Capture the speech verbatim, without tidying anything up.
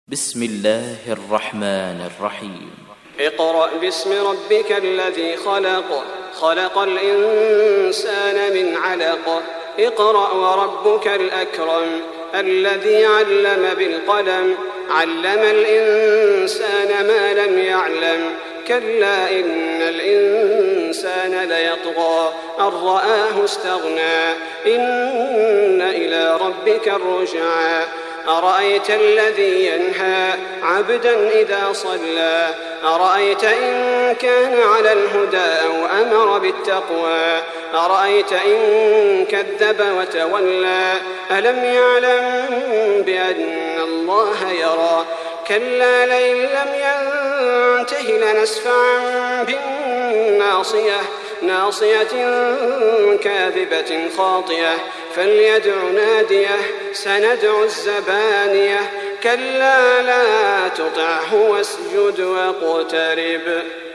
بسم الله الرحمن الرحيم. اقرأ باسم ربك الذي خلق خلق الإنسان من علق اقرأ وربك الأكرم الذي علم بالقلم علم الإنسان ما لم يعلم كلا إن الإنسان ليطغى أن رآه استغنى إن إلى ربك الرجعى أرأيت الذي ينهى عبدا إذا صلى أرأيت إن كان على الهدى أو أمر بالتقوى أرأيت إن كذب وتولى ألم يعلم بأن الله يرى كلا لئن لم ينته لنسفعا بالناصية ناصية كاذبة خاطئة فليدع ناديه سندع الزبانية كلا لا تطعه واسجد واقترب.